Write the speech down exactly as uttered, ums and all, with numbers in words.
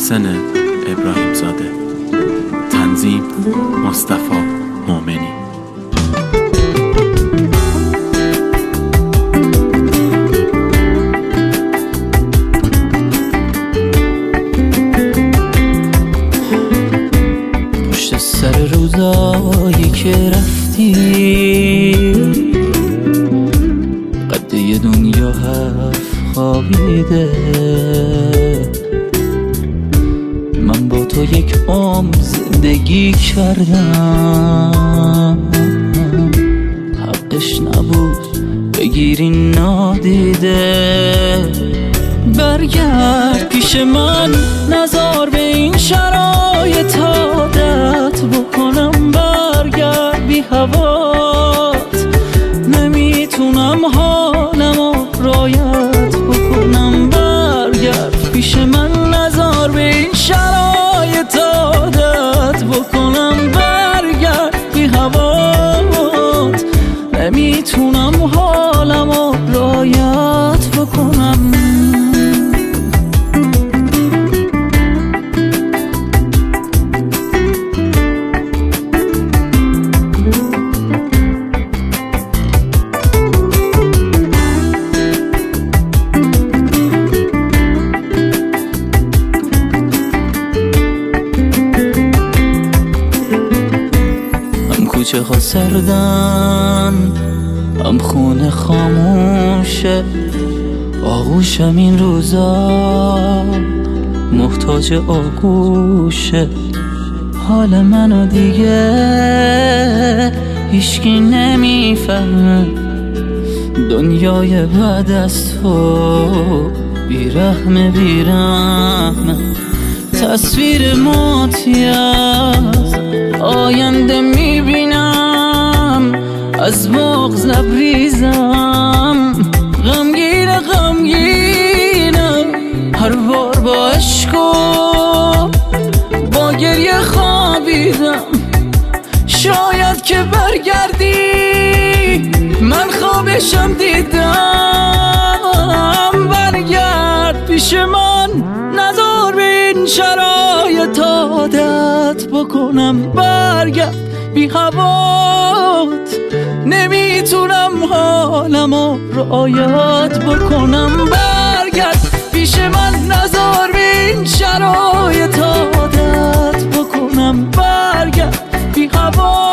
محسن ابراهیم زاده. تنظیم مصطفی مومنی. پشت سر روزایی که رفتی قد یه دنیا حرف خوابیده، من با تو یک عمر زندگی کردم، حقش نبود بگیری نادیده. برگرد پیش من، نزار به این شرایط عادت بکنم، برگرد بی هوات، نمیتونم حالمو رعایت بکنم. برگرد پیش من، نزار به این شرایط عادت بکنم، برگرد بی هوات، نمیتونم حالمو رعایت بکنم. کوچه ها سردن، هم خونه خاموشه، آغوشم این روزا محتاج آغوشه. حال منو دیگه هیچکی نمیفهمه، دنیای بعد از تو بیرحمه بیرحمه. تصویر ماتی از آینده میبینم، از بغض لبریزم، غمگین غمگینم، هر بار با عشق و با گریه خوابیدم. شاید که برگردی من خوابشم دیدم، برگرد پیش من، نزار به این شرایط عادت بکنم، برگرد بی هوات، نمیتونم حالمو رعایت بکنم. برگرد پیش من، نزار به این شرایط عادت بکنم، برگرد بی هوات.